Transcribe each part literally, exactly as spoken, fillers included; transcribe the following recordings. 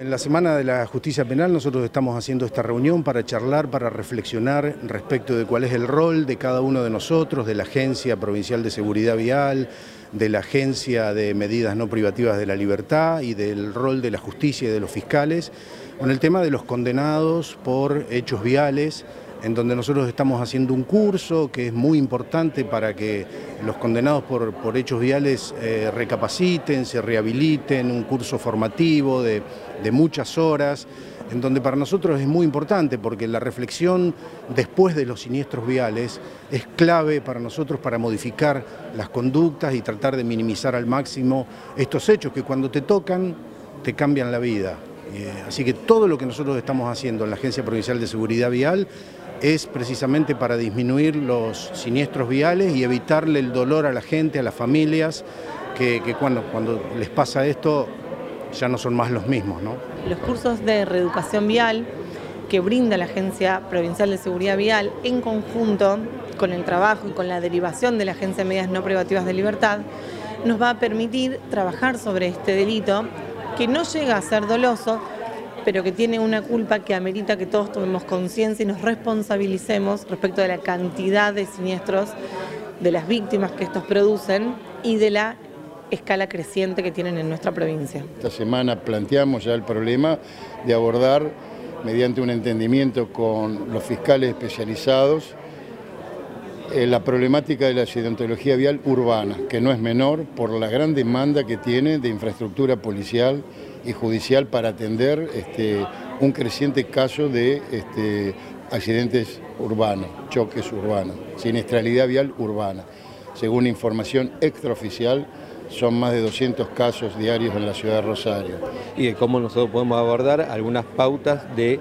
En la Semana de la Justicia Penal nosotros estamos haciendo esta reunión para charlar, para reflexionar respecto de cuál es el rol de cada uno de nosotros, de la Agencia Provincial de Seguridad Vial, de la Agencia de Medidas No Privativas de la Libertad y del rol de la justicia y de los fiscales, con el tema de los condenados por hechos viales, en donde nosotros estamos haciendo un curso que es muy importante para que los condenados por, por hechos viales eh, recapaciten, se rehabiliten, un curso formativo de, de muchas horas, en donde para nosotros es muy importante porque la reflexión después de los siniestros viales es clave para nosotros para modificar las conductas y tratar de minimizar al máximo estos hechos que cuando te tocan te cambian la vida. Así que todo lo que nosotros estamos haciendo en la Agencia Provincial de Seguridad Vial es precisamente para disminuir los siniestros viales y evitarle el dolor a la gente, a las familias, que, que cuando, cuando les pasa esto ya no son más los mismos, ¿no? Los cursos de reeducación vial que brinda la Agencia Provincial de Seguridad Vial en conjunto con el trabajo y con la derivación de la Agencia de Medidas No Privativas de Libertad nos va a permitir trabajar sobre este delito que no llega a ser doloso, pero que tiene una culpa que amerita que todos tomemos conciencia y nos responsabilicemos respecto de la cantidad de siniestros, de las víctimas que estos producen y de la escala creciente que tienen en nuestra provincia. Esta semana planteamos ya el problema de abordar, mediante un entendimiento con los fiscales especializados, eh, la problemática de la accidentología vial urbana, que no es menor por la gran demanda que tiene de infraestructura policial y judicial para atender este, un creciente caso de este, accidentes urbanos, choques urbanos, siniestralidad vial urbana. Según información extraoficial, son más de doscientos casos diarios en la ciudad de Rosario. Y de cómo nosotros podemos abordar algunas pautas de,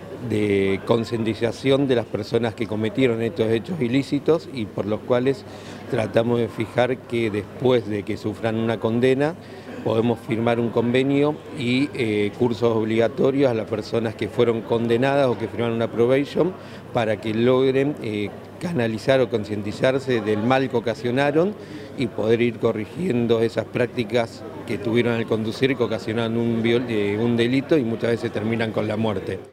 de concientización de las personas que cometieron estos hechos ilícitos y por los cuales tratamos de fijar que después de que sufran una condena podemos firmar un convenio y eh, cursos obligatorios a las personas que fueron condenadas o que firmaron una probation para que logren eh, canalizar o concientizarse del mal que ocasionaron y poder ir corrigiendo esas prácticas que tuvieron al conducir que ocasionan un, un delito y muchas veces terminan con la muerte.